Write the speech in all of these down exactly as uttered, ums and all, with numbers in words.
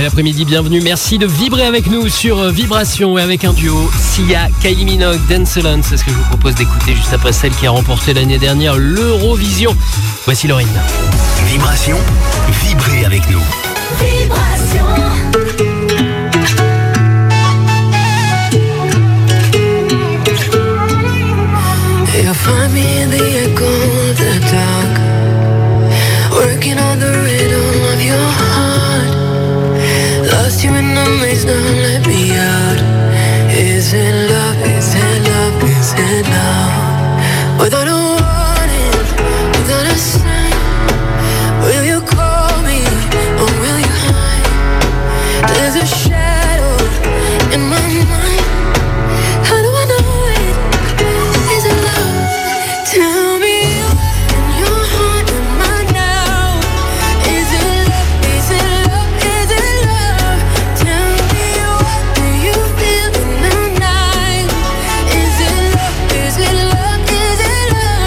l'après-midi, bienvenue. Merci de vibrer avec nous sur Vibration et avec un duo Sia, Kylie Minogue, Dance Alone. C'est ce que je vous propose d'écouter juste après celle qui a remporté l'année dernière l'Eurovision. Voici Laurine. Vibration, vibrez avec nous. Vibration. You'll find me in the echo of the dark, working on the rhythm of your heart. Lost you in the maze, now let me out. Is it love, is it love, is it love? Without a warning, without a sign, will you call me or will you hide? There's a shadow in my mind. How do I know it? Is it love? Tell me in your heart, am I now? Is it love? Is it love? Is it love? Tell me what do you feel in the night? Is it love? Is it love? Is it love?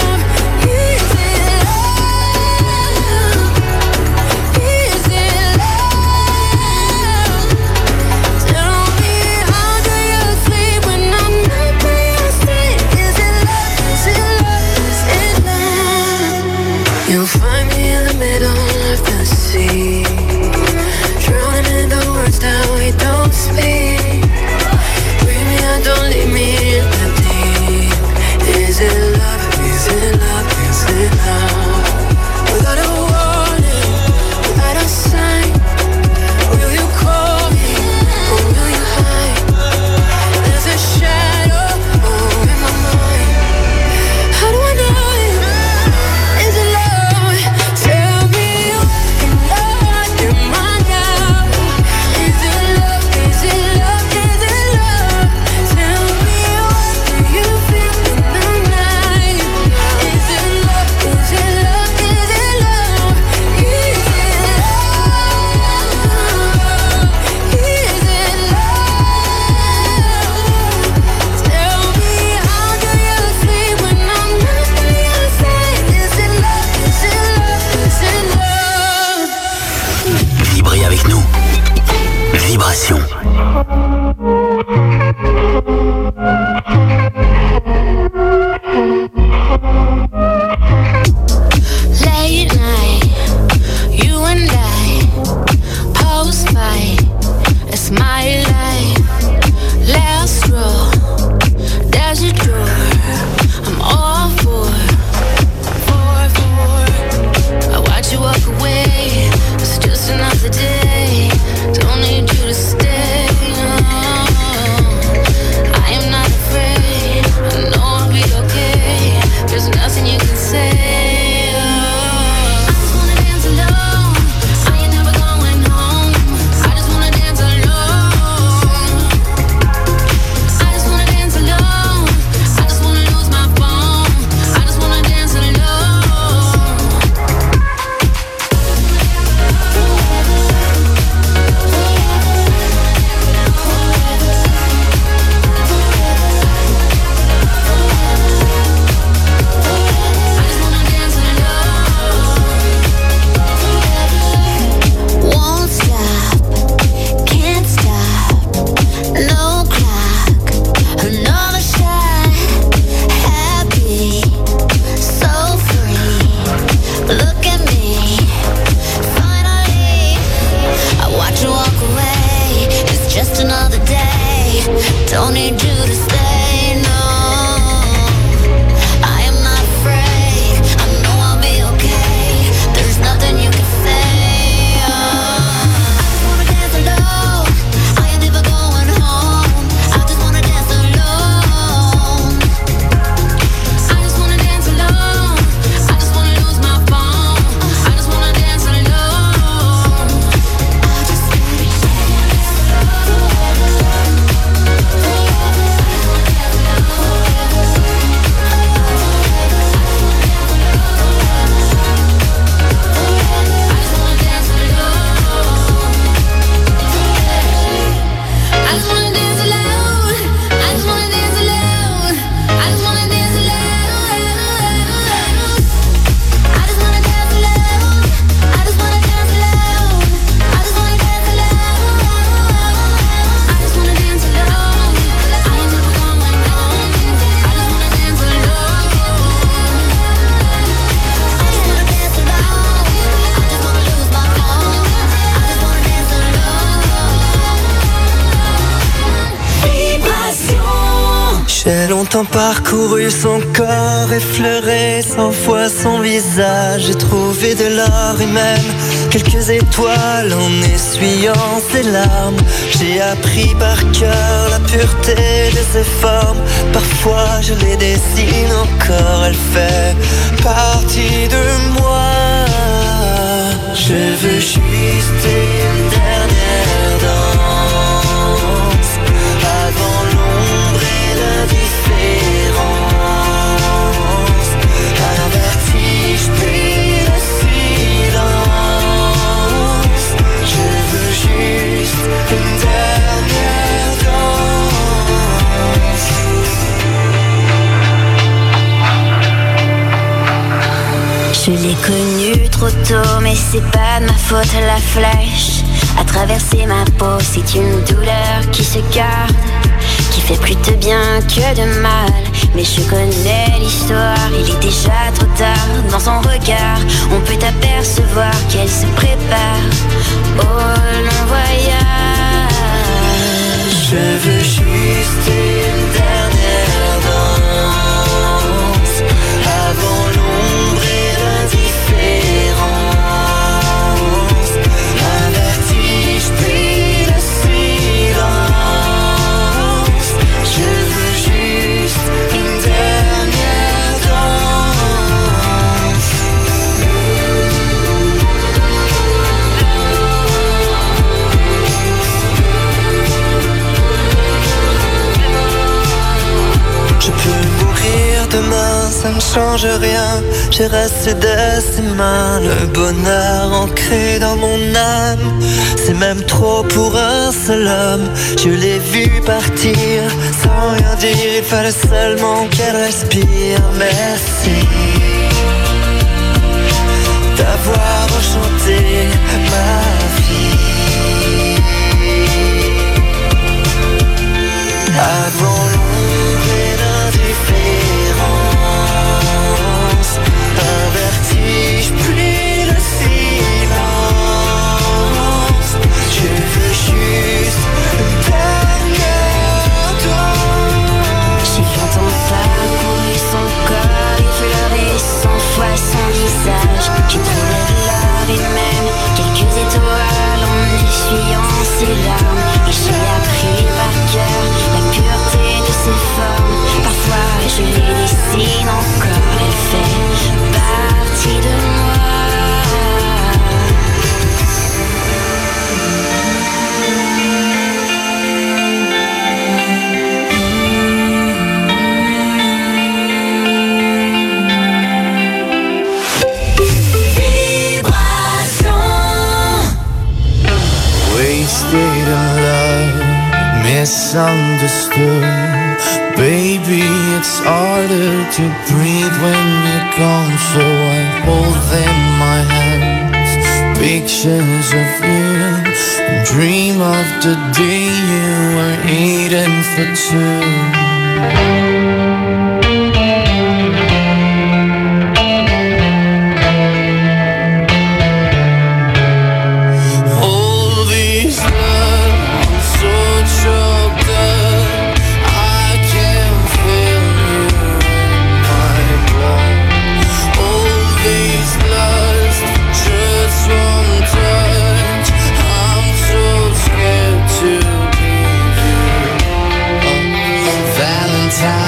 longtemps parcouru son corps, effleuré cent fois son visage. J'ai trouvé de l'or et même quelques étoiles en essuyant ses larmes. J'ai appris par cœur la pureté de ses formes. Parfois je les dessine encore, elle fait partie de moi. Je veux juste une dernière danse avant l'ombre et l'indifférence. Un vertige puis le silence. Je veux juste une dernière danse. Je l'ai connue trop tôt, mais c'est pas de ma faute, la flèche a traversé ma peau. C'est une douleur qui se garde, qui fait plus de bien que de mal. Mais je connais l'histoire, il est déjà trop tard. Dans son regard, on peut apercevoir qu'elle se prépare au long voyage. Je veux juste une dernière danse avant l'ombre et l'indifférence. Un vertige puis le silence. Je veux juste une dernière danse. Je peux mourir demain, ça ne change rien. J'ai resté de ses mains, le bonheur ancré dans mon âme. C'est même trop pour un seul homme. Je l'ai vu partir sans rien dire, il fallait seulement qu'elle respire. Merci d'avoir enchanté ma vie. Avant l'ombre et l'indifférence, un vertige puis le silence. Je veux juste une dernière danse. J'ai longtemps parcouru son corps, effleuré cent fois son visage. J'ai trouvé de l'or et même quelques étoiles en essuyant ses larmes. Et j'ai appris par cœur la pureté de ses formes. Parfois je les dessine encore, elle fait partie de moi. Wasted in love, misunderstood. Baby, it's harder to breathe when you're gone, so I hold in my hands pictures of you and dream of the day you were eating for two. Time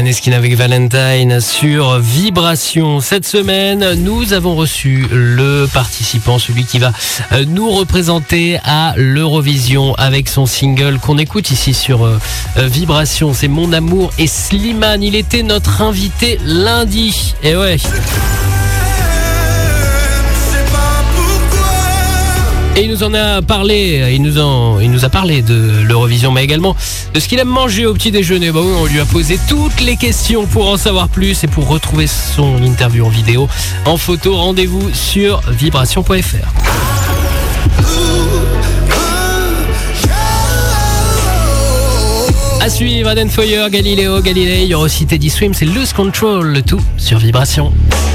Maneskin avec Valentine sur Vibration. Cette semaine, nous avons reçu le participant, celui qui va nous représenter à l'Eurovision avec son single qu'on écoute ici sur Vibration. C'est Mon Amour et Slimane. Il était notre invité lundi. Et ouais. Et il nous en a parlé, il nous, en, il nous a parlé de l'Eurovision, mais également de ce qu'il aime manger au petit déjeuner. Bah oui, on lui a posé toutes les questions pour en savoir plus et pour retrouver son interview en vidéo, en photo. Rendez-vous sur vibration point f r. À suivre, Aden Foyer, Galileo, Galilei, il y aura aussi Teddy Swim, c'est Lose Control, le tout sur Vibration.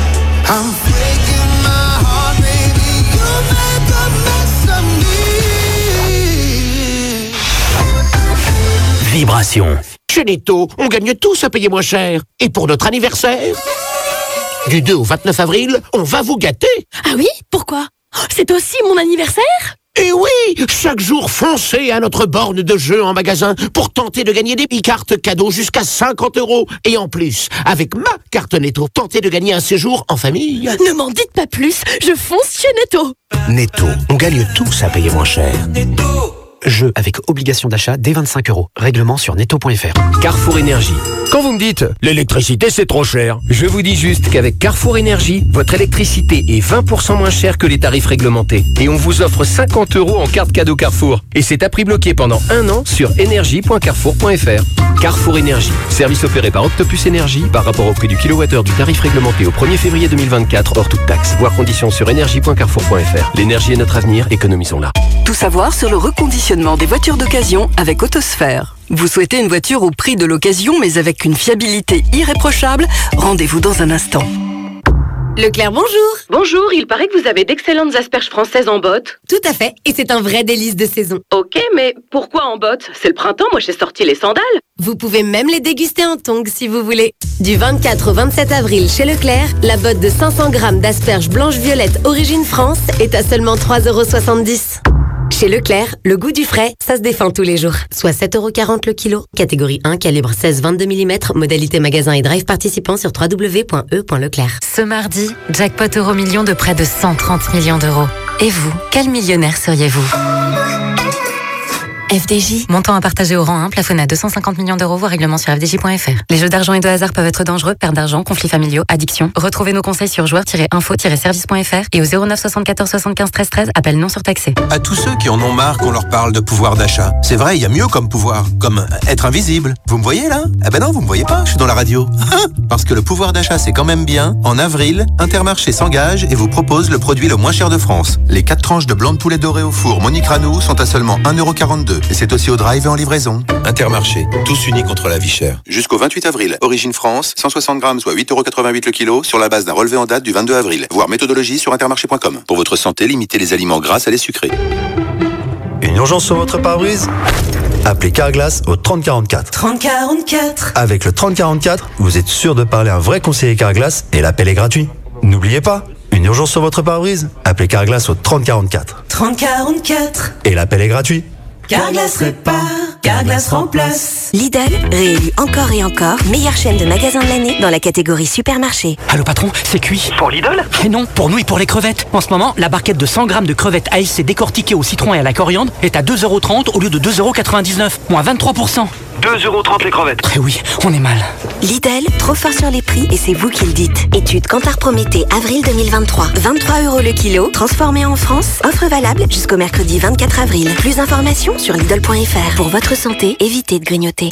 Vibration. Chez Netto, on gagne tous à payer moins cher. Et pour notre anniversaire, du deux au vingt-neuf avril, on va vous gâter. Ah oui? Pourquoi? C'est aussi mon anniversaire? Et oui, chaque jour, foncez à notre borne de jeu en magasin pour tenter de gagner des e-cartes cadeaux jusqu'à cinquante euros. Et en plus, avec ma carte Netto, tentez de gagner un séjour en famille. Ne m'en dites pas plus, je fonce chez Netto. Netto, on gagne tous à payer moins cher. Jeu avec obligation d'achat dès vingt-cinq euros. Règlement sur netto point f r. Carrefour Énergie. Quand vous me dites « l'électricité c'est trop cher », je vous dis juste qu'avec Carrefour Énergie, votre électricité est vingt pour cent moins chère que les tarifs réglementés. Et on vous offre cinquante euros en carte cadeau Carrefour. Et c'est à prix bloqué pendant un an sur énergie point carrefour point f r. Carrefour Énergie. Service opéré par Octopus Énergie par rapport au prix du kilowattheure du tarif réglementé au premier février deux mille vingt-quatre hors toute taxe. Voir conditions sur énergie point carrefour point f r. L'énergie est notre avenir, économisons-la. Tout savoir sur le reconditionnement des voitures d'occasion avec Autosphère. Vous souhaitez une voiture au prix de l'occasion mais avec une fiabilité irréprochable? Rendez-vous dans un instant. Leclerc, bonjour. Bonjour, il paraît que vous avez d'excellentes asperges françaises en botte. Tout à fait, et c'est un vrai délice de saison. Ok, mais pourquoi en botte? C'est le printemps, moi j'ai sorti les sandales. Vous pouvez même les déguster en tongs si vous voulez. Du vingt-quatre au vingt-sept avril chez Leclerc, la botte de cinq cents grammes d'asperges blanches-violettes origine France est à seulement trois euros soixante-dix. Chez Leclerc, le goût du frais, ça se défend tous les jours. Soit sept euros quarante le kilo. Catégorie un, calibre seize vingt-deux millimètres. Modalité magasin et drive participant sur w w w point e point leclerc. Ce mardi, jackpot euro million de près de cent trente millions d'euros. Et vous, quel millionnaire seriez-vous? F D J. Montant à partager au rang un, plafonné à deux cent cinquante millions d'euros, voire règlement sur f d j point f r. Les jeux d'argent et de hasard peuvent être dangereux, perte d'argent, conflits familiaux, addiction. Retrouvez nos conseils sur joueurs tiret info tiret service point f r et au zéro neuf soixante-quatorze soixante-quinze treize treize, appel non surtaxé. À tous ceux qui en ont marre qu'on leur parle de pouvoir d'achat. C'est vrai, il y a mieux comme pouvoir, comme être invisible. Vous me voyez là? Eh ben non, vous me voyez pas, je suis dans la radio. Parce que le pouvoir d'achat c'est quand même bien. En avril, Intermarché s'engage et vous propose le produit le moins cher de France. Les quatre tranches de blanc de poulet doré au four Monique Ranou sont à seulement un euro quarante-deux. Et c'est aussi au drive et en livraison. Intermarché, tous unis contre la vie chère. Jusqu'au vingt-huit avril, origine France, cent soixante grammes, soit huit euros quatre-vingt-huit le kilo, sur la base d'un relevé en date du vingt-deux avril. Voir méthodologie sur intermarché point com. Pour votre santé, limitez les aliments gras à les sucrés. Une urgence sur votre pare-brise? Appelez Carglass au trente quarante-quatre. trente quarante-quatre. Avec le trente quarante-quatre, vous êtes sûr de parler à un vrai conseiller Carglass et l'appel est gratuit. N'oubliez pas, une urgence sur votre pare-brise? Appelez Carglass au trente quarante-quatre. trente quarante-quatre. Et l'appel est gratuit. Carglass répare, Carglass remplace. Lidl, réélu encore et encore, meilleure chaîne de magasins de l'année dans la catégorie supermarché. Allô patron, c'est cuit. Pour Lidl? Eh non, pour nous et pour les crevettes. En ce moment, la barquette de cent grammes de crevettes A S C décortiquées au citron et à la coriandre est à deux euros trente au lieu de deux euros quatre-vingt-dix-neuf, moins vingt-trois pour cent. deux euros trente les crevettes. Eh oui, on est mal. Lidl, trop fort sur les prix et c'est vous qui le dites. Étude Kantar Prométhée, avril deux mille vingt-trois. vingt-trois euros le kilo, transformé en France. Offre valable jusqu'au mercredi vingt-quatre avril. Plus d'informations sur lidl point f r. Pour votre santé, évitez de grignoter.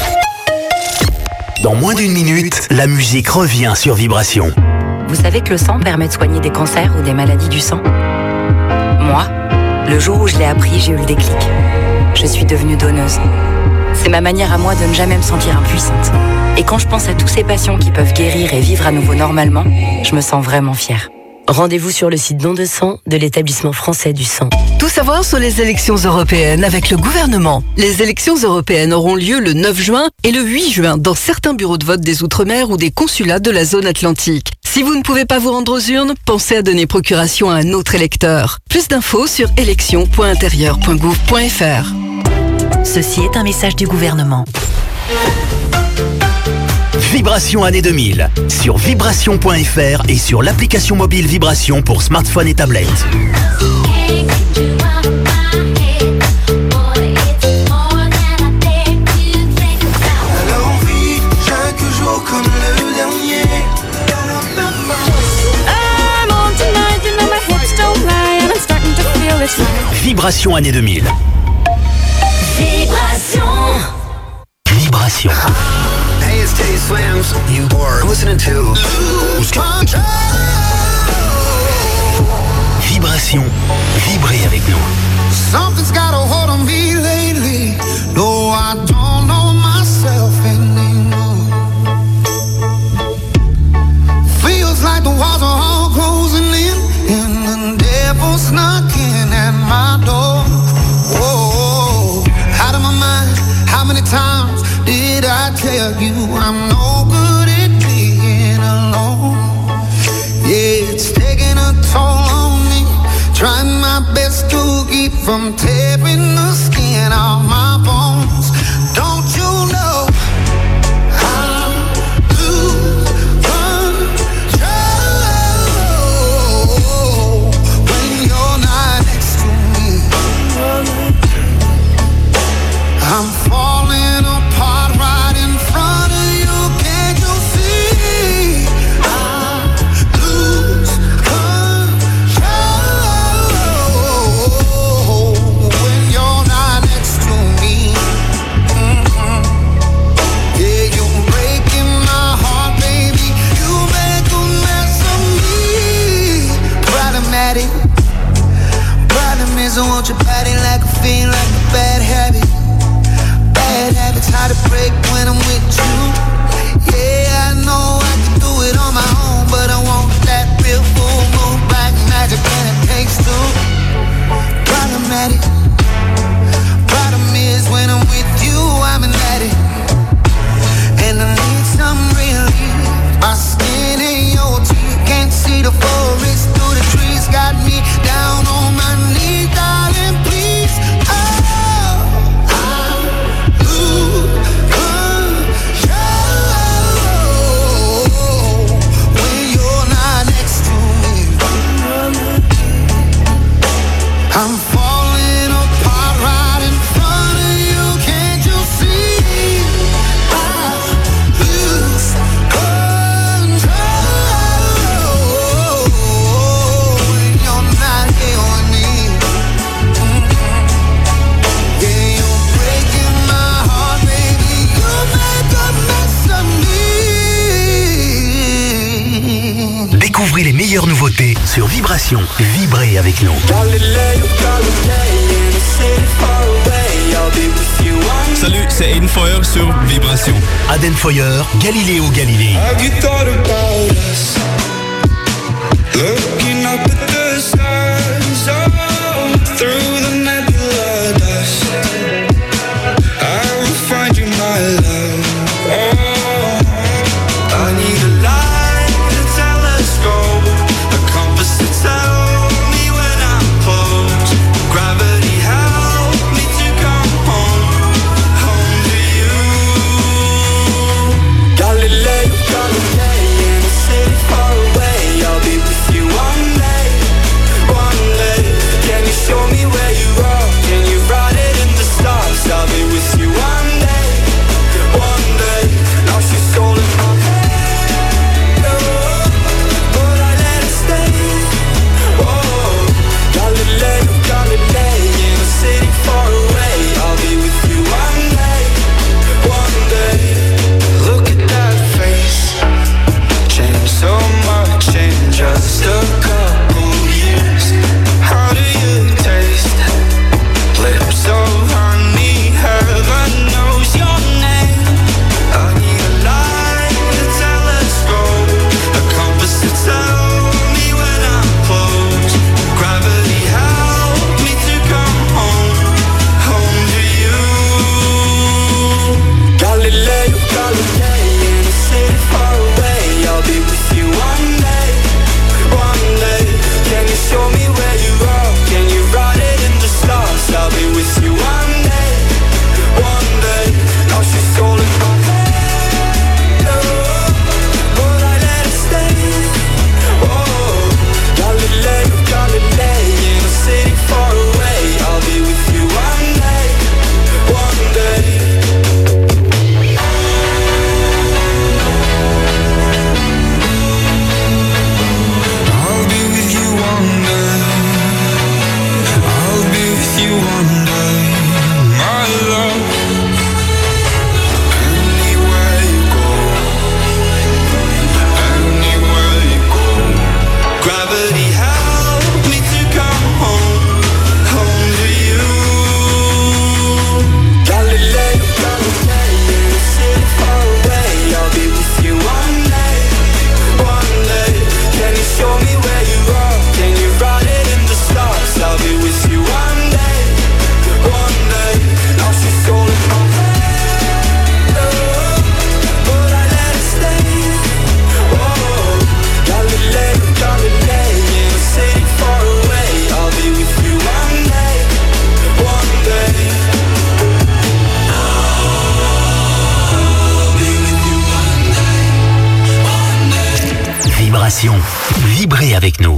Dans moins d'une minute, la musique revient sur Vibration. Vous savez que le sang permet de soigner des cancers ou des maladies du sang? Moi, le jour où je l'ai appris, j'ai eu le déclic. Je suis devenue donneuse. C'est ma manière à moi de ne jamais me sentir impuissante. Et quand je pense à tous ces patients qui peuvent guérir et vivre à nouveau normalement, je me sens vraiment fière. Rendez-vous sur le site don de sang de l'établissement français du sang. Tout savoir sur les élections européennes avec le gouvernement. Les élections européennes auront lieu le neuf juin et le huit juin dans certains bureaux de vote des Outre-mer ou des consulats de la zone atlantique. Si vous ne pouvez pas vous rendre aux urnes, pensez à donner procuration à un autre électeur. Plus d'infos sur élections point intérieur point gouv point f r. Ceci est un message du gouvernement. Vibration année deux mille. Sur vibration point f r et sur l'application mobile Vibration pour smartphone et tablette. Vibration année deux mille. Vibration. Vibration. Hey, it's Teddy Swims. You are listening to Lose Control. Vibration. Vibrez avec nous. Something's got a hold on me lately. No, I don't know myself anymore. Feels like the walls are all closing in, and the devil's knocking at my door. Whoa, out of my mind. How many times did I tell you I'm no good at being alone? Yeah, it's taking a toll on me. Trying my best to keep from tearing the skin off my bones. Don't you know I'm lose control when you're not next to me? I'm falling apart right in front of you. Can't you see? I lose control when you're not next to me. Mm-hmm. Yeah, you're breaking my heart, baby. You make a mess of me. Problematic. Problem is I want your body like a fiend, like a bad habit. Bad habits hard to break when I'm with you. Yeah, I know I can do it on my own, but I want that real full moon black magic and it takes two. Problematic. Problem is when I'm with you, I'm an addict, and I need some relief. My skin in your teeth, can't see the forest through the trees. Got me down on my knees, darling, please. Oh, I'm falling apart right in front of you. Can't you see? I lose control when you're not here with me. Yeah, you're breaking my heart, baby. You make a mess of me. Découvrez les meilleures nouveautés sur Vibration. Vibrez avec nous. Salut, c'est Aiden Foyer sur Vibration. Aden Foyer, Galiléo Galilée. Have you thought about us? Looking up at the stars, oh, through the nebula dust. I will find you, my love. Oh, I need a light, a telescope, a compass to tell me when I'm close. Gravity help me to come home, home to you. Galileo, Galilei, in a city far away. I'll be with you one day. Vibration. Vibrez avec nous.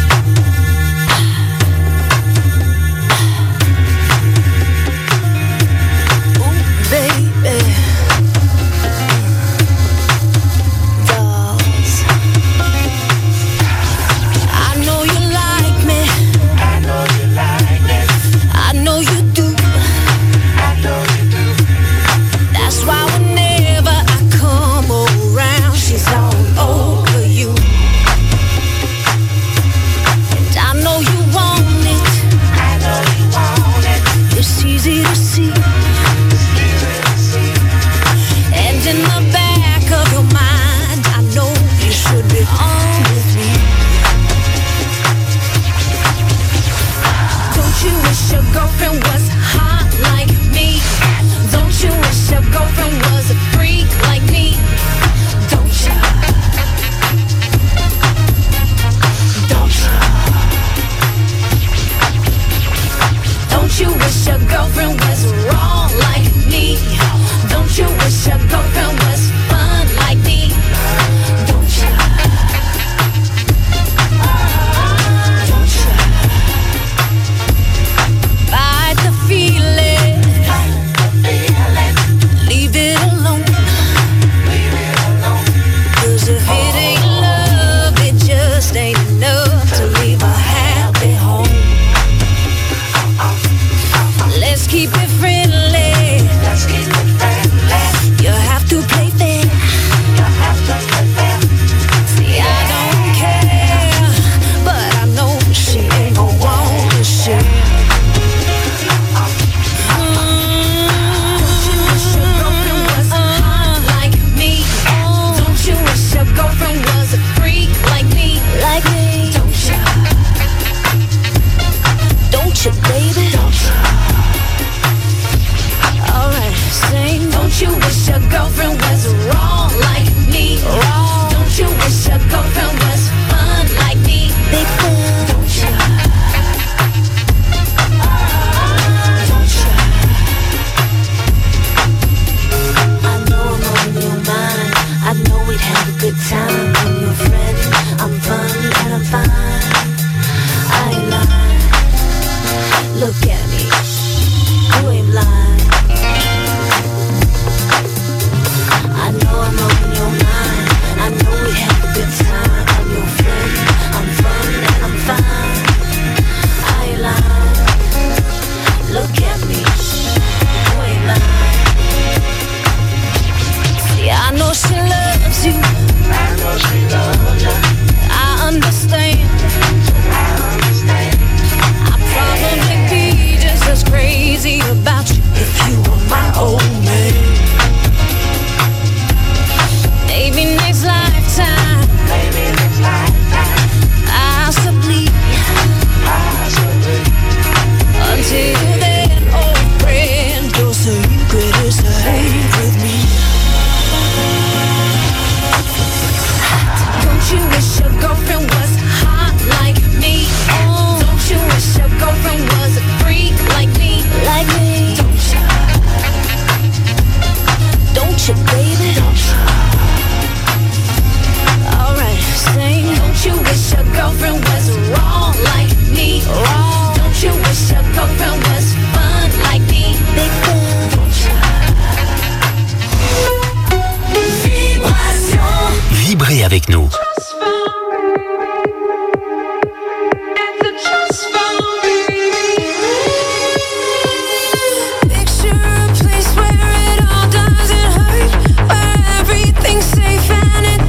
Avec nous.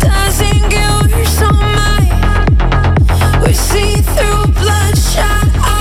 See through bloodshot eyes.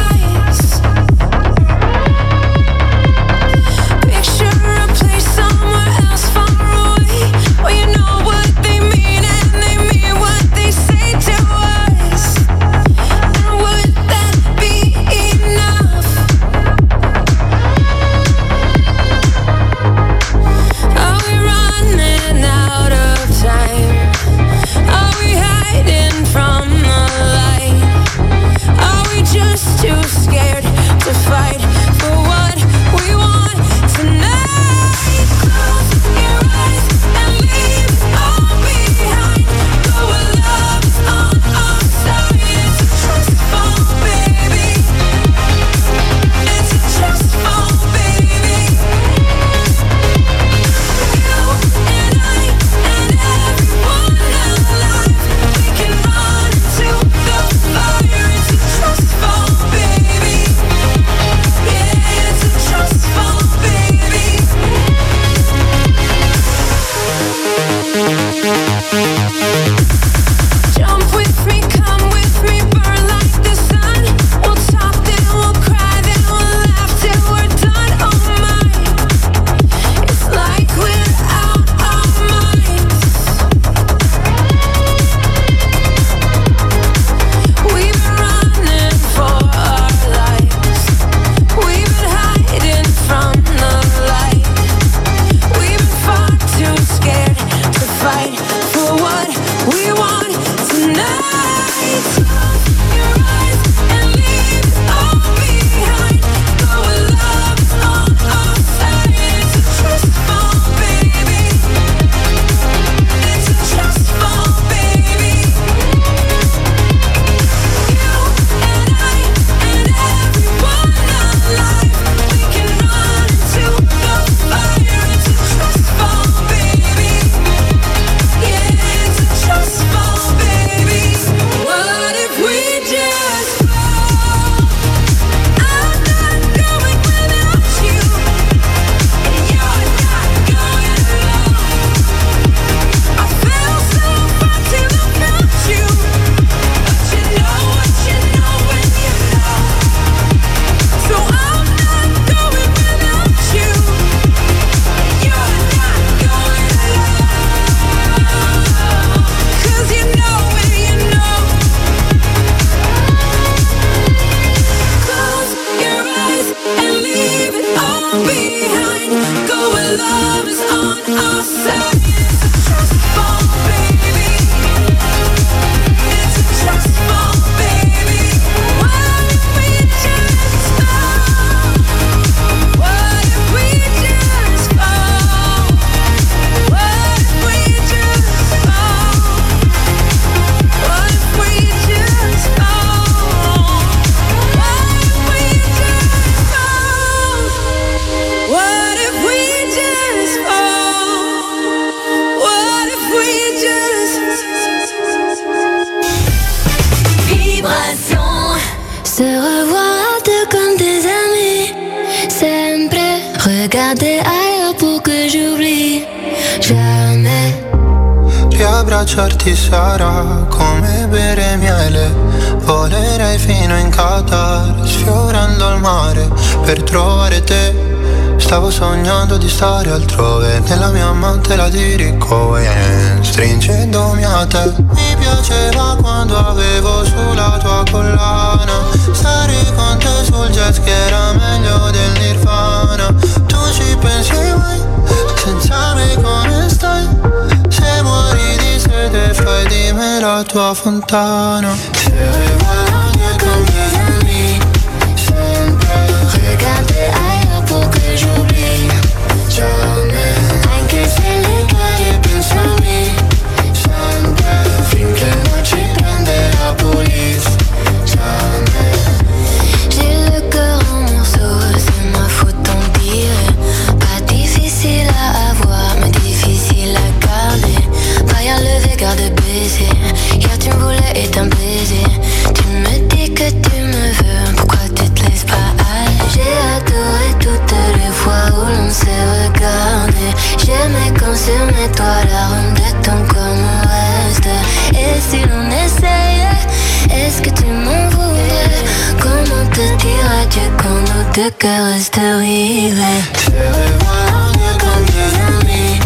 regarder ailleurs pour que j'oublie. Jamais. Riabbracciarti sarà come bere miele. Volerei fino in Qatar, sfiorando il mare per trovare te. Stavo sognando di stare altrove, nella mia mantela di Rick Owens, stringendomi a te. Mi piaceva quando avevo sulla tua collana, stare con te sul jet ski era meglio del Nirvana. Tu ci pensi mai, senza me come stai? Se muori di sete fai di me la tua fontana. Se vuoi con mes amis, sempre regarder ailleurs pour que j'oublie. Jamais, anche se le carie pensami, sempre finché non ci prende la police. Jamais. J'ai le cœur en morceaux, c'est ma faute tant pire. Pas difficile à avoir, mais difficile à garder. Paille levé, garde baissé. Hier tu me voulais et t'as baisé. Tu me dis que tu me veux, pourquoi tu te laisses pas aller? J'ai adoré toutes les fois où l'on s'est regardé. J'aimais quand sur mes toits la ronde de ton corps me reste. Et si l'on essayait, est-ce que tu m'en voudrais? Comment te dire adieu quand nos deux cœurs restent rivés? Je veux voir mieux comme des amis.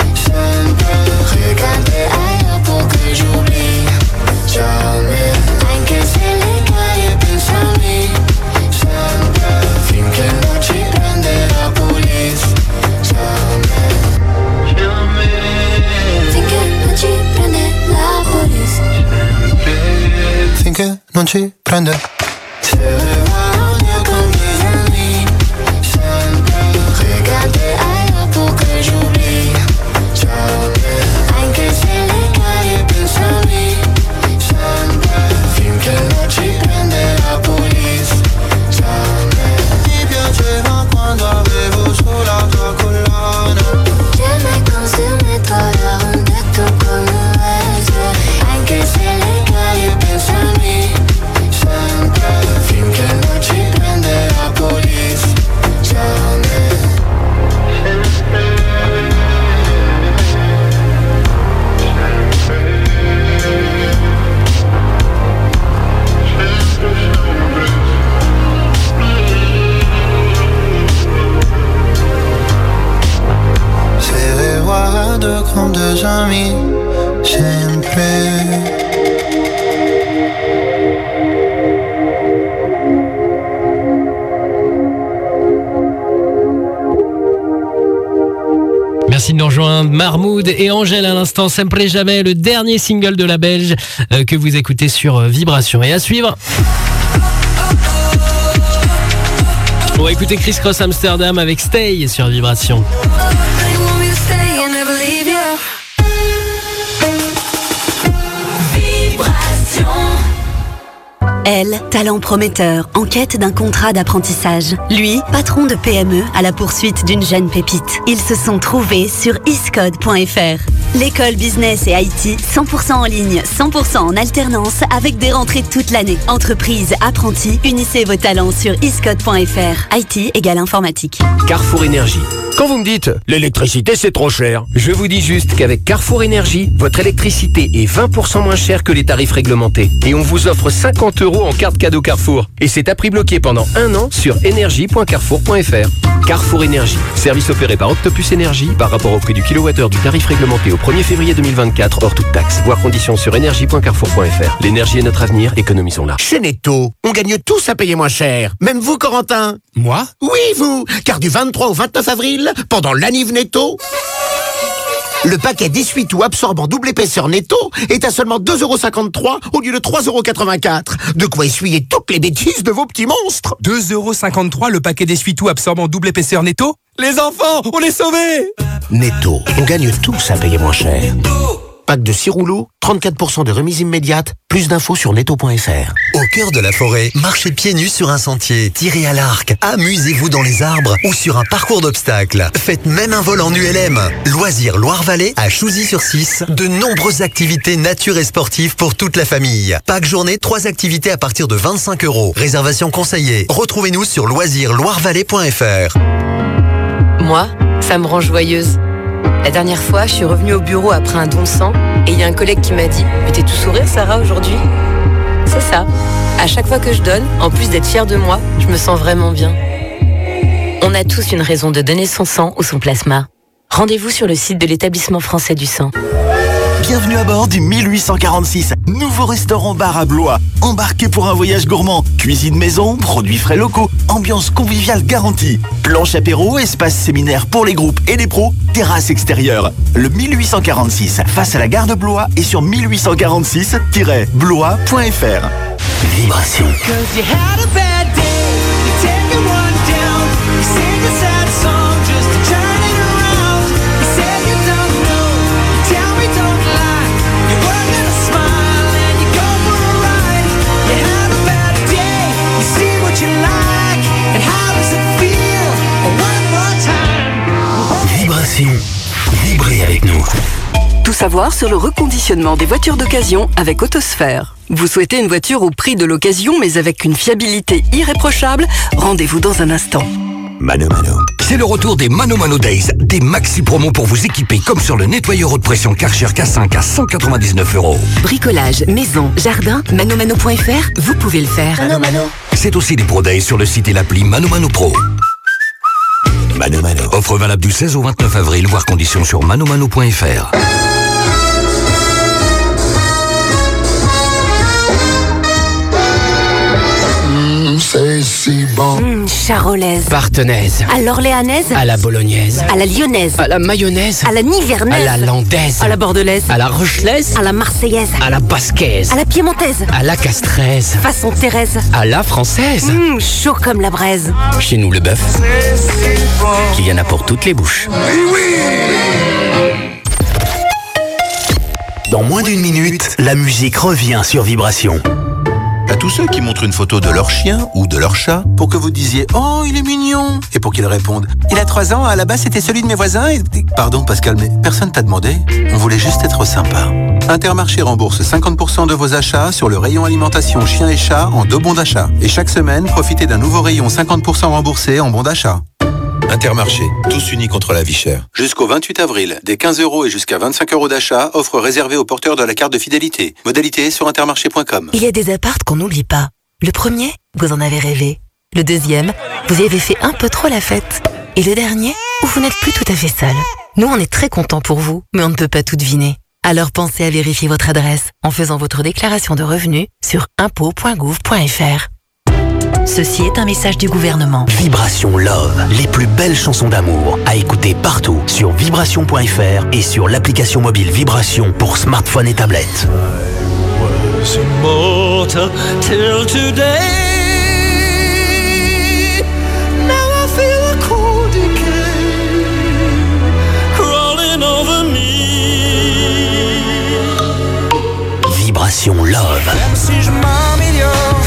Regarder ailleurs pour que j'oublie. Jamais, anche se le carie pensami. Sempre, finché non ci prende la police. Jamais, jamais. Finché non ci prende la police. Finché non ci prende. Se vuoi mieux comme des amis. Sempre, regarder ailleurs pour que j'oublie. Jamais, anche se le carie pensami. Sempre, finché non ci prende la police. Jamais. Mi piaceva quando avevo sulla tua collana. J'aimais quand sur mes toits la ronde de ton corps me reste. Anche se le carie pensami. Sempre, finché non ci prende la police. Jamais. Se guardo con deux amis, sempre. Merci de nous rejoindre, Marmoud et Angèle à l'instant, Sempre Jamais, le dernier single de la Belge euh, que vous écoutez sur euh, Vibration. Et à suivre, on va écouter Chris Cross Amsterdam avec Stay sur Vibration. Elle, talent prometteur, en quête d'un contrat d'apprentissage. Lui, patron de P M E à la poursuite d'une jeune pépite. Ils se sont trouvés sur iscode point f r. L'école business et I T, cent pour cent en ligne, cent pour cent en alternance, avec des rentrées toute l'année. Entreprise, apprentis, unissez vos talents sur iscode point f r. I T égale informatique. Carrefour Énergie. Quand vous me dites l'électricité c'est trop cher, je vous dis juste qu'avec Carrefour Énergie, votre électricité est vingt pour cent moins chère que les tarifs réglementés. Et on vous offre cinquante euros en carte cadeau Carrefour. Et c'est à prix bloqué pendant un an sur énergie point carrefour point f r. Carrefour Énergie. Service opéré par Octopus Énergie par rapport au prix du kilowattheure du tarif réglementé au premier février deux mille vingt-quatre hors toute taxe. Voir conditions sur énergie point carrefour point f r. L'énergie est notre avenir, économisons-la. Chez Netto, on gagne tous à payer moins cher. Même vous, Corentin. Moi? Oui, vous. Car du vingt-trois au vingt-neuf avril, pendant l'Aniv Netto, le paquet d'essuie-tout absorbant double épaisseur Netto est à seulement deux euros cinquante-trois au lieu de trois euros quatre-vingt-quatre. De quoi essuyer toutes les bêtises de vos petits monstres. deux euros cinquante-trois le paquet d'essuie-tout absorbant double épaisseur Netto? Les enfants, on est sauvés! Netto, on gagne tous à payer moins cher. Pack de six rouleaux, trente-quatre pour cent de remise immédiate. Plus d'infos sur netto point f r. Au cœur de la forêt, marchez pieds nus sur un sentier, tirez à l'arc, amusez-vous dans les arbres ou sur un parcours d'obstacles. Faites même un vol en U L M. Loisirs Loire-Vallée à Chouzy-sur-Six. De nombreuses activités nature et sportives pour toute la famille. Pack journée, trois activités à partir de vingt-cinq euros. Réservation conseillée. Retrouvez-nous sur loisirs loire vallée point f r. Moi, ça me rend joyeuse. La dernière fois, je suis revenue au bureau après un don de sang et il y a un collègue qui m'a dit « Mais t'es tout sourire, Sarah, aujourd'hui ?» C'est ça. À chaque fois que je donne, en plus d'être fière de moi, je me sens vraiment bien. On a tous une raison de donner son sang ou son plasma. Rendez-vous sur le site de l'établissement français du sang. Bienvenue à bord du mille huit cent quarante-six, nouveau restaurant-bar à Blois. Embarquez pour un voyage gourmand. Cuisine maison, produits frais locaux, ambiance conviviale garantie. Planche apéro, espace séminaire pour les groupes et les pros, terrasse extérieure. Le mille huit cent quarante-six, face à la gare de Blois et sur mille huit cent quarante-six tiret blois point f r. Vibration. Vibration. Vibrez avec nous. Tout savoir sur le reconditionnement des voitures d'occasion avec Autosphère. Vous souhaitez une voiture au prix de l'occasion mais avec une fiabilité irréprochable? Rendez-vous dans un instant. Mano Mano. C'est le retour des Mano Mano Days, des maxi promos pour vous équiper comme sur le nettoyeur haute pression Karcher K cinq à cent quatre-vingt-dix-neuf euros. Bricolage, maison, jardin, manomano point f r, vous pouvez le faire. Mano Mano. C'est aussi des Pro Days sur le site et l'appli Mano Mano Pro. Mano Mano. Offre valable du seize au vingt-neuf avril, voire conditions sur manomano point f r. C'est si bon. Mmh, charolaise. Partenaise. À l'orléanaise. À la bolognaise. À la lyonnaise. À la mayonnaise. À la nivernaise. À la landaise. À la bordelaise. À la rochelaise. À la marseillaise. À la basquaise. À la piémontaise. À la castraise. Façon Thérèse. À la française. Mmh, chaud comme la braise. Chez nous, le bœuf. Il y en a pour toutes les bouches. Dans moins d'une minute, la musique revient sur Vibration. À tous ceux qui montrent une photo de leur chien ou de leur chat pour que vous disiez « Oh, il est mignon !» et pour qu'ils répondent « Il a trois ans, à la base c'était celui de mes voisins et... » Pardon Pascal, mais personne t'a demandé. On voulait juste être sympa. Intermarché rembourse cinquante pour cent de vos achats sur le rayon alimentation chien et chat en deux bons d'achat. Et chaque semaine, profitez d'un nouveau rayon cinquante pour cent remboursé en bons d'achat. Intermarché, tous unis contre la vie chère. Jusqu'au vingt-huit avril, des quinze euros et jusqu'à vingt-cinq euros d'achat, offre réservée aux porteurs de la carte de fidélité. Modalité sur intermarché point com. Il y a des apparts qu'on n'oublie pas. Le premier, vous en avez rêvé. Le deuxième, vous y avez fait un peu trop la fête. Et le dernier, où vous n'êtes plus tout à fait seul. Nous, on est très contents pour vous, mais on ne peut pas tout deviner. Alors pensez à vérifier votre adresse en faisant votre déclaration de revenus sur impôts point gouv point f r. Ceci est un message du gouvernement. Vibration Love, les plus belles chansons d'amour à écouter partout sur vibration point f r et sur l'application mobile Vibration pour smartphone et tablette. Vibration Love. Même si je m'améliore,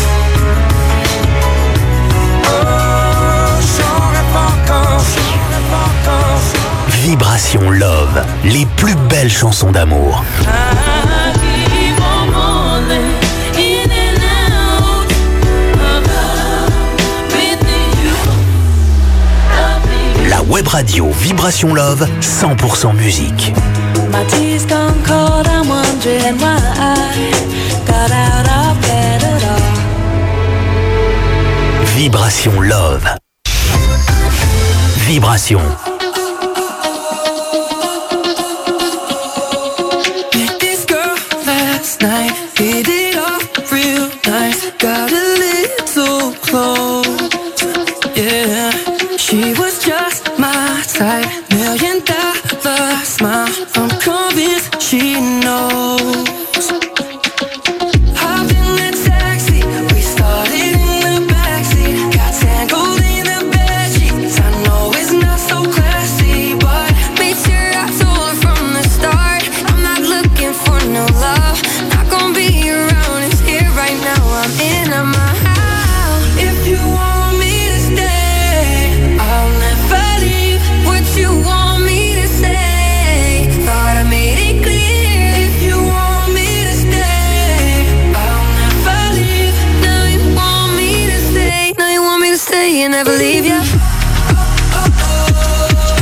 Vibration Love, les plus belles chansons d'amour. La web radio Vibration Love, cent pour cent musique. Vibration Love. Vibration. Night, hit it off real nice. Got a little close. Yeah, she was just my type. Million dollar smile. I'm convinced she knows. Hopped in the taxi. We started in the backseat. Got tangled in the bedsheets. I know it's not so classy, but made sure I told her from the start. I'm not looking for no love. Be around, it's here right now. I'm in my house. If you want me to stay, I'll never leave. What you want me to say, thought I made it clear. If you want me to stay, I'll never leave. Now you want me to stay, now you want me to stay and never leave you. Oh, oh, oh.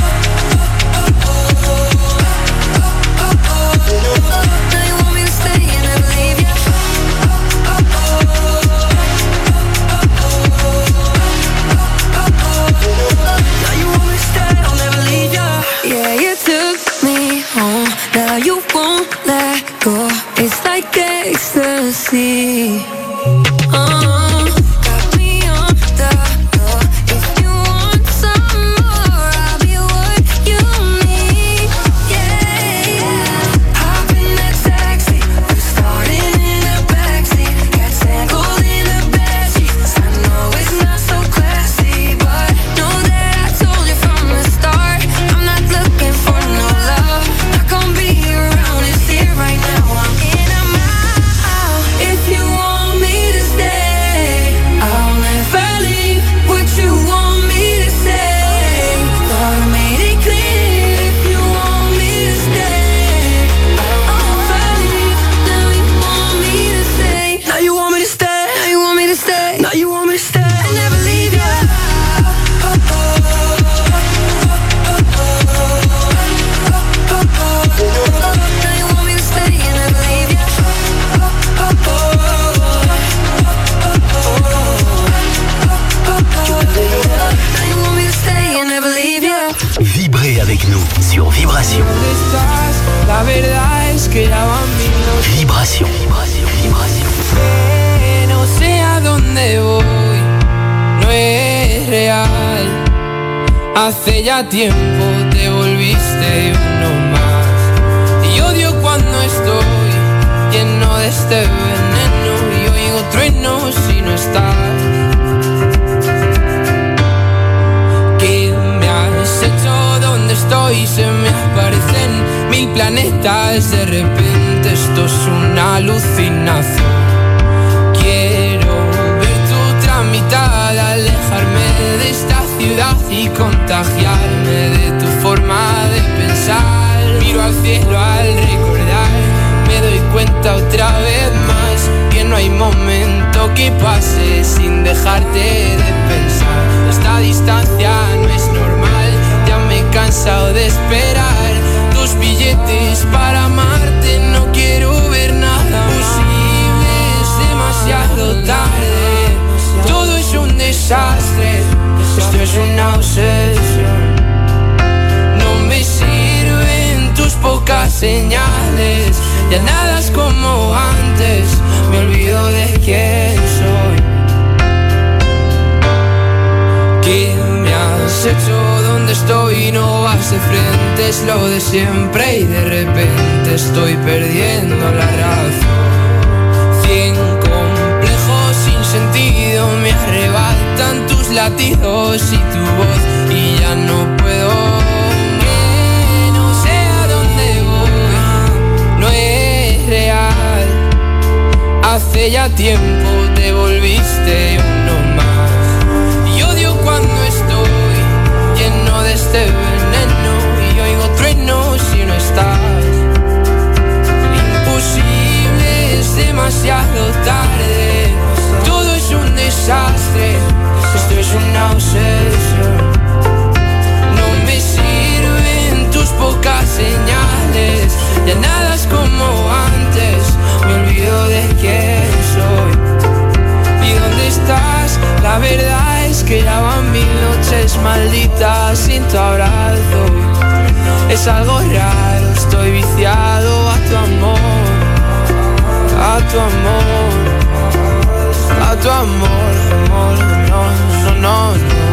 on. Now you won't let go. It's like ecstasy. Uh, got me on the floor. If you want some more, I'll be what you need. Yeah, yeah. Hop in that taxi. We're starting in the backseat. Got tangled in the bedsheets. I know it's not so classy, but know that I told you from the start. I'm not looking for no love. Not gonna be around. It's here right now. I'm in, I'm out. If you want me to stay, I'll never leave. What you want me to say, thought I made it clear. If you want me to stay, I'll never leave. Now you want me to stay. Now you want me to stay. Now you want me to stay. Now you want me to stay. I'll never leave you. Now you want me to stay and never leave you. Now you want me to stay and never leave you. Vibrez avec nous sur Vibration. La verdad es que ya van mil Vibration. Vibration. Vibration. noches, no sé a dónde voy, no es real. Hace ya tiempo te volviste uno más. Y odio cuando estoy lleno de este veneno y oigo truenos si no estás. ¿Qué me has hecho? ¿Dónde estoy? Se me aparecen mil planetas. De repente esto es una alucinación. Quiero ver tu tramitada, alejarme de esta ciudad y contagiarme de tu forma de pensar. Miro al cielo al recordar, me doy cuenta otra vez más que no hay momento que pase sin dejarte de pensar. Esta distancia no es normal, ya me he cansado de esperar tus billetes para amarte. No quiero ver nada posible, es demasiado tarde. Todo es un desastre, esto es una obsesión. No me sirven tus pocas señales, ya nada es como antes, me olvido de quién soy. ¿Qué me has hecho? ¿Dónde estoy? No vas de frente, es lo de siempre y de repente estoy perdiendo la razón. Cien complejos sin sentido me arrebatan tus latidos y tu voz y ya no puedo. Que no sé a dónde voy, no es real. Hace ya tiempo te volviste uno más. Y odio cuando estoy lleno de este veneno y oigo truenos si no estás. Imposible, es demasiado tarde. Todo es un desastre, esto es una obsesión. No me sirven tus pocas señales, ya nada es como antes, me olvido de quién soy. ¿Y dónde estás? La verdad es que ya van mil noches malditas sin tu abrazo. Es algo raro, estoy viciado a tu amor, a tu amor, a tu amor, amor, no, no, no, no.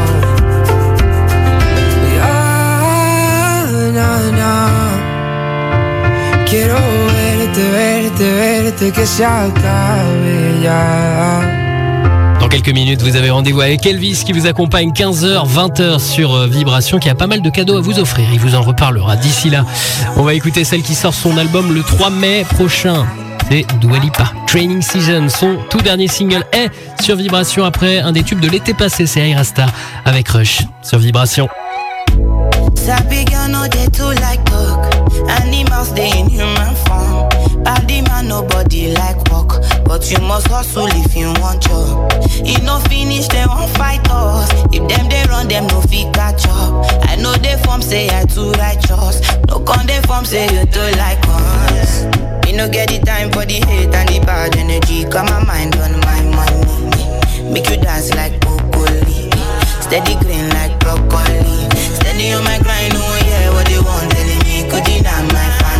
Ya, na, na. Quiero verte, verte, verte, que se acabe ya. Dans quelques minutes, vous avez rendez-vous avec Elvis qui vous accompagne quinze heures, vingt heures sur Vibration, qui a pas mal de cadeaux à vous offrir. Il vous en reparlera. D'ici là, on va écouter celle qui sort son album le trois mai prochain. C'est Dua Lipa. Training Season, son tout dernier single est sur Vibration après un des tubes de l'été passé. C'est Ayra Starr avec Rush sur Vibration. Sabi girl no dey too like talk. Animals dey in human form. Body man nobody like work, but you must hustle if you want job. E no finish dem wan fight us. If dem dey run dem no fit catch up. I know dey form say I too righteous. No con dey form say you too like us. Me no get the time for the hate and the bad energy. Got my mind on my money. Make you dance like broccoli. Steady green like broccoli. Steady on my grind, oh yeah, what they want telling me. Could deny my fire.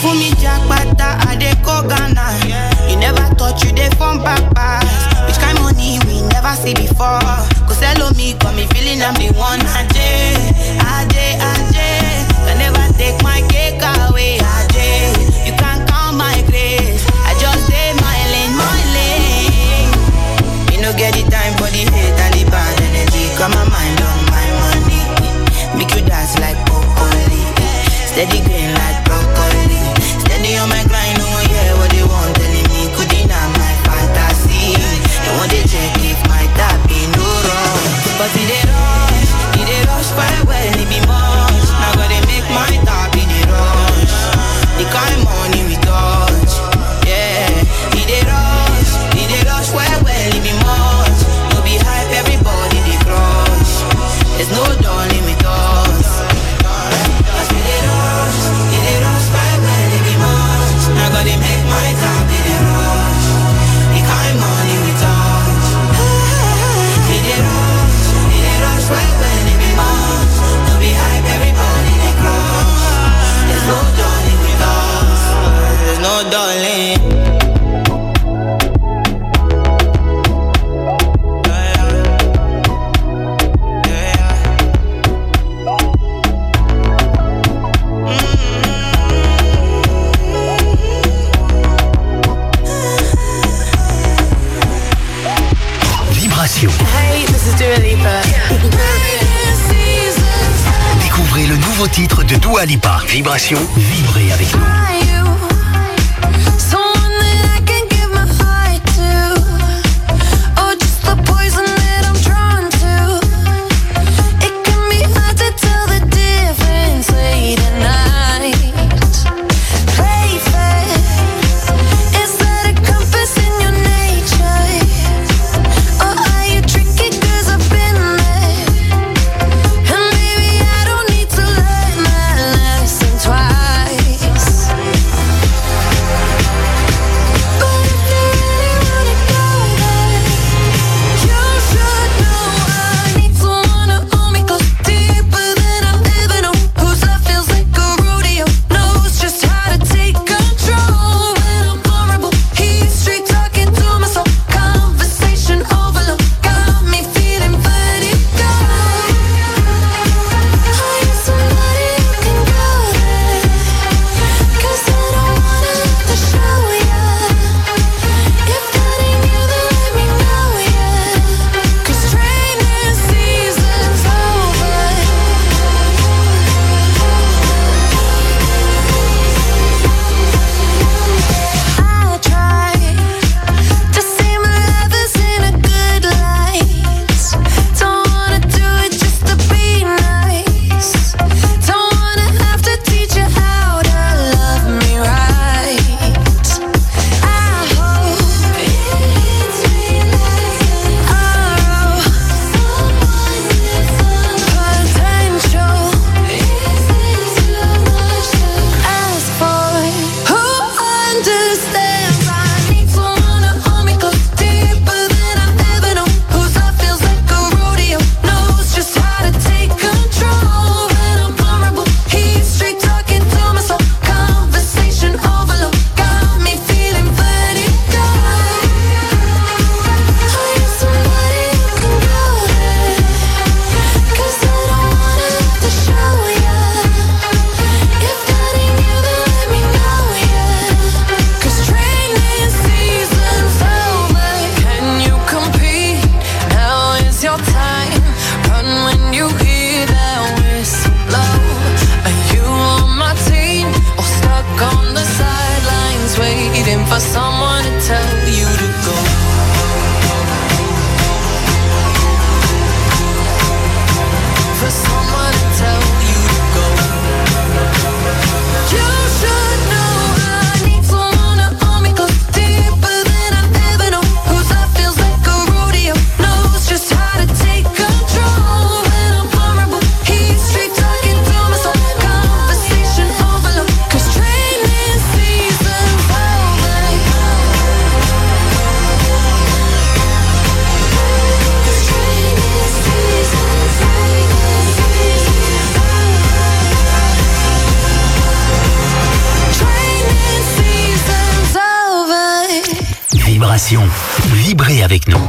for me jackpata, I dey go Ghana. You never thought you dey from papa. Which kind money we never see before. Cause hello me, got me feeling I'm the one. Ajay, Ajay, Ajay. Can never take my cake away. Ajay, you can't count my grace. I just dey my lane, my lane. You no get the time for the hate and the bad energy. Got my mind on my money. Make you dance like broccoli. Steady green like broccoli. Steady on my grind, no one hear what they want. Telling me could deny my fantasy. They want to check if my tap be no wrong. But it dey rush, it dey rush fire well, it be much. Now gotta make my tap be the rush. The kind money we touch, yeah. It dey rush, it dey rush fire well, it be much. No be hype, everybody dey crush. There's no darling with us. Cause we dey rush, it dey rush fire well, it be much. Now gotta make my tap be the rush. The kind money we touch. It dey rush, it dey rush fire well, it be much. No be hype, everybody dey crush. There's no darling with us. There's no darling. Hey, this is Dua Lipa. Découvrez le nouveau titre de Dua Lipa. Vibration, vibrez avec nous. Twice Vibration. Vibrez avec nous.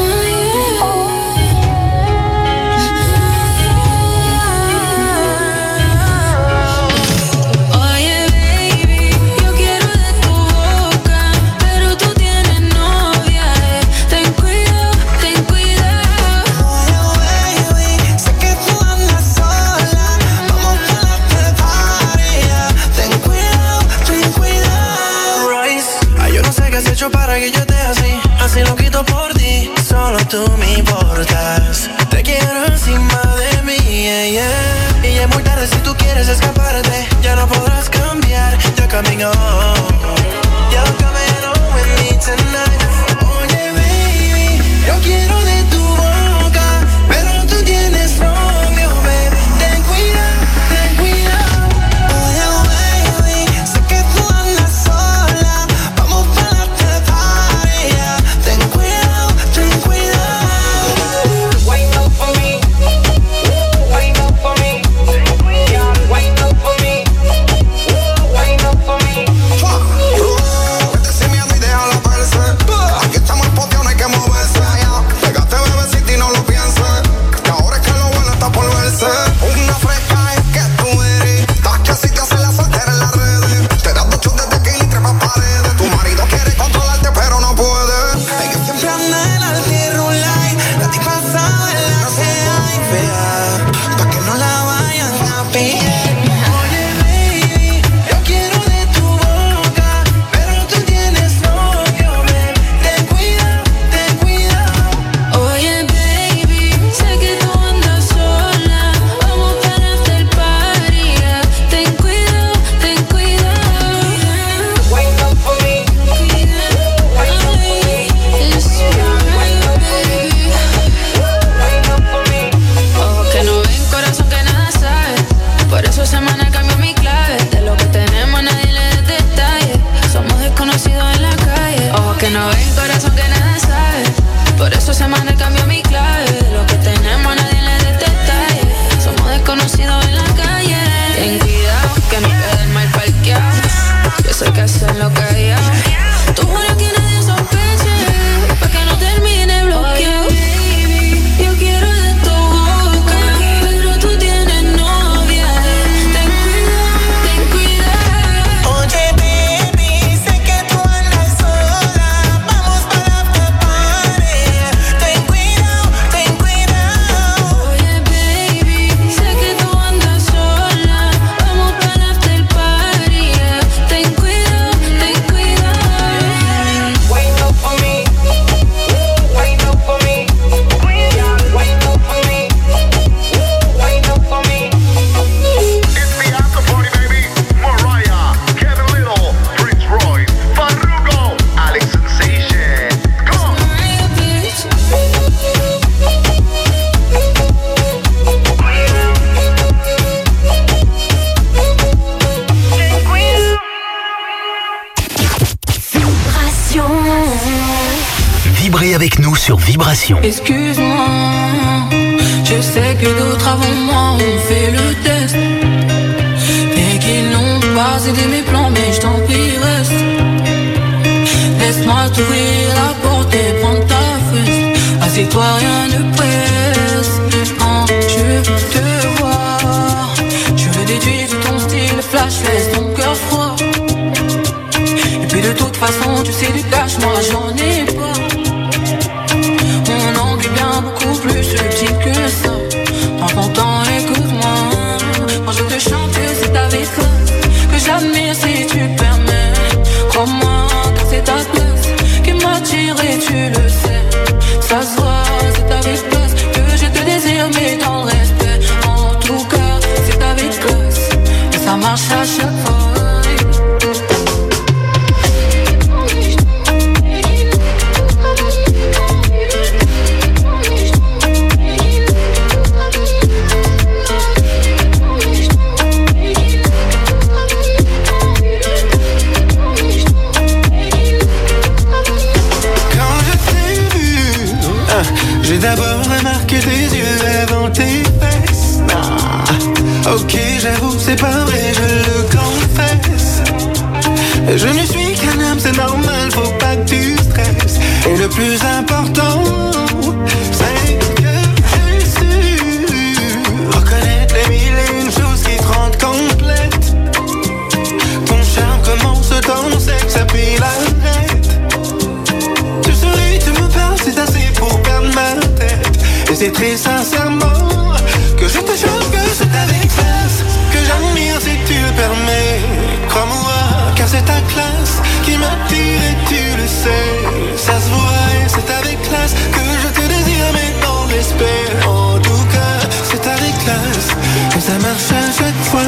Para que yo esté así, así lo quito por ti. Solo tú me importas. Te quiero encima de mí, yeah, yeah. Y ya es muy tarde si tú quieres escaparte. Ya no podrás cambiar, you're coming home. You're coming home with me tonight. Oye, baby, yo quiero de tu boca, pero tú tienes novio, baby. Ten cuidado, ten cuidado. Oye, baby, sé que tú andas sola. Vamos para la ten cuidado, ten cuidado. Wait up for me, wait up for me, yeah, wait up for me, wait up for me. Vete sin miedo y déjala verse. Aquí estamos en poteo, no hay que moverse. Pégate, bebecita, y no lo pienses, que ahora es que lo bueno está por verse. Una fresca es que tú eres. Das que así te hace la soltera en las redes. Te das dos chutes de que entre más paredes. Tu marido quiere controlarte, pero no puede. Ella siempre anda en altirrulay. La tipa sabe la que hay fea, pa' que no la vayan a pillar. Oye, baby, yo quiero de tu boca, pero tú tienes novio, baby. Ten cuidado, ten cuidado. Oye, baby, sé que tú andas sola. Vamos para after party, yeah. Ten cuidado, ten cuidado. Wait up for me, wait up for me. Ojos que no ven, corazón que nada sabe. Por eso semana cambió mi clave. De lo que tenemos nadie le da detalle. Somos desconocidos en la calle. Ojos que no ven, corazón que nada sabe. Por eso semana cambió mi clave. De lo que tenemos nadie le da detalle. Somos desconocidos en la calle. Ten cuidado que no queden mal parqueados. Yo sé que hacerlo callado. Tú juras que nadie sospeche, pa' que no termine bloqueado. Baby, yo quiero de tu boca, pero tú tienes novia. Ten cuidado, ten cuidado. Oye, baby, sé que tú andas sola. Vamos para after party. Ten cuidado, ten cuidado. Oye, baby, sé que tú andas sola. Vamos para after party. Ten cuidado, ten cuidado. Wait up for me, wait up for me, yeah, wait up for me, wait up for me. It's the after party, baby. Mariah, Kevin Little, Prince Royce, Farruko, Alex Sensation. Come on. Vibration. Vibrez avec nous sur Vibration. Excuse-moi, je sais que d'autres avant moi ont fait le test et qu'ils n'ont pas aidé mes plans, mais je t'en prie reste. Laisse-moi t'ouvrir la porte et prendre ta fesse. Assieds-toi, rien ne presse. Quand je veux te voir, je veux déduire de ton style flash, laisse ton cœur froid. Et puis de toute façon, tu sais du cash, moi j'en ai pas. Mon angle est bien beaucoup plus subtil que ça. Prends ton temps, écoute-moi. Quand je te chante, c'est avec classe que j'admire si tu permets. Crois-moi que c'est ta classe qui m'attire et tu le sais. Ça se voit, c'est avec classe que je te désire, mais dans le respect. En tout cas, c'est avec classe et ça marche à chaque fois. J'ai d'abord remarqué tes yeux avant tes fesses. Ah, ok, j'avoue, c'est pas vrai, je le confesse. Je ne suis qu'un homme, c'est normal, faut pas que tu stresses. le plus important, c'est que j'ai su reconnaître les mille et une choses qui te rendent complète. Ton charme commence dans le sexe, puis l'arrête. Tu souris, tu me parles, c'est assez pour perdre ma tête. Et c'est très sincèrement que je te jure que c'est avec classe que j'admire si tu le permets. Crois-moi, car c'est ta classe qui m'attire et tu le sais. Ça se voit et c'est avec classe que je te désire, mais dans l'esprit. En tout cas, c'est avec classe que ça marche à chaque fois.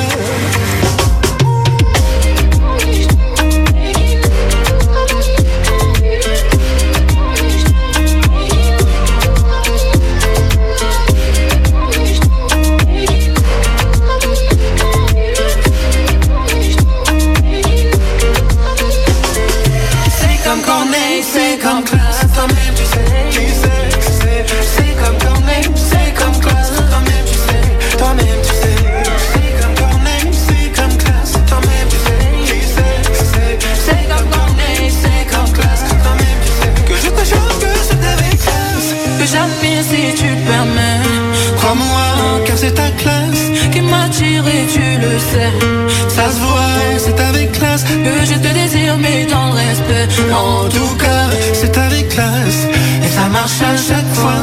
C'est comme classe, toi-même tu sais, tu sais, tu sais. C'est comme Corneille, c'est comme classe, toi-même tu sais, toi-même tu sais. C'est comme Corneille, c'est comme classe, toi-même tu sais, tu sais, tu sais. C'est comme Corneille, c'est comme classe, toi-même tu sais. Que je te jure que c'est avec classe que j'admire si tu le permets. Crois-moi, car c'est ta classe qui m'attire et tu le sais. Ça se voit, c'est avec classe que je te désire, mais dans le respect. En tout cas, c'est avec classe et ça marche à chaque fois.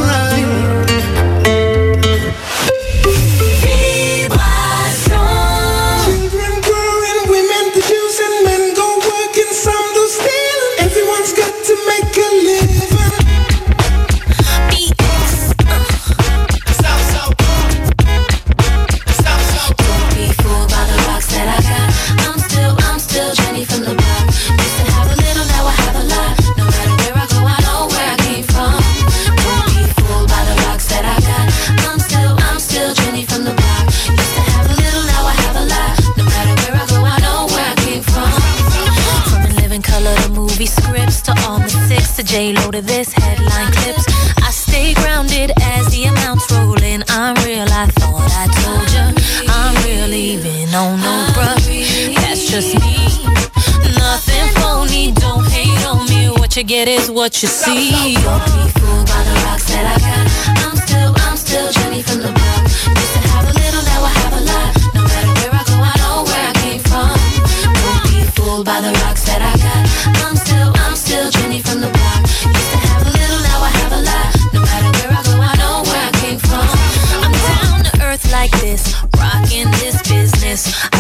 J-Lo to this headline clips. I stay grounded as the amounts roll in. I'm real, I thought I told ya. I'm real, even on no bruh. That's just me. Nothing phony, don't hate on me. What you get is what you see. Don't be fooled by the rocks that I got. I'm